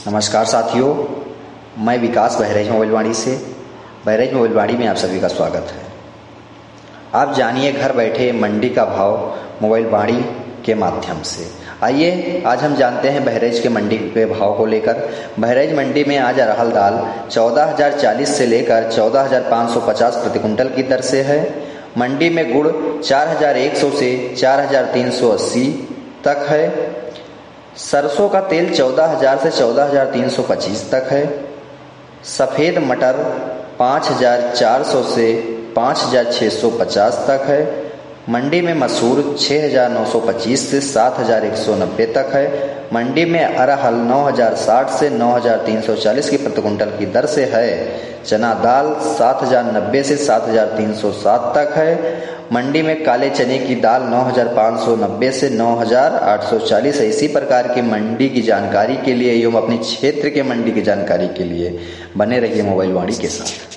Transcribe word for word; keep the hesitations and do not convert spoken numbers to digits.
नमस्कार साथियों, मैं विकास बहराइच मोबाइलवाड़ी से बहराइच मोबाइलवाड़ी में आप सभी का स्वागत है। आप जानिए घर बैठे मंडी का भाव मोबाइलवाड़ी के माध्यम से। आइए आज हम जानते हैं बहराइच के मंडी के भाव को लेकर। बहराइच मंडी में आज अरहर दाल चौदह हजार चालीस से लेकर चौदह हजार पाँच सौ पचास प्रति कुंटल की दर से है। मंडी में गुड़ चार हजार एक सौ से चार हजार तीन सौ अस्सी तक है। सरसों का तेल चौदह हजार से चौदह हजार तीन सौ पच्चीस तक है। सफ़ेद मटर पाँच हजार चार सौ से पाँच हजार छः सौ पचास तक है। मंडी में मसूर छः हजार नौ सौ पच्चीस से सात हजार एक सौ नब्बे तक है। मंडी में अरहर नौ हजार साठ से नौ हजार तीन सौ चालीस की प्रति कुंटल की दर से है। चना दाल सात हजार नब्बे से सात हजार तीन सौ सात तक है। मंडी में काले चने की दाल नौ हजार पाँच सौ नब्बे से नौ हजार आठ सौ चालीस। इसी प्रकार की मंडी की जानकारी के लिए एवं अपने क्षेत्र के मंडी की जानकारी के लिए बने रहिए मोबाइलवाड़ी के साथ।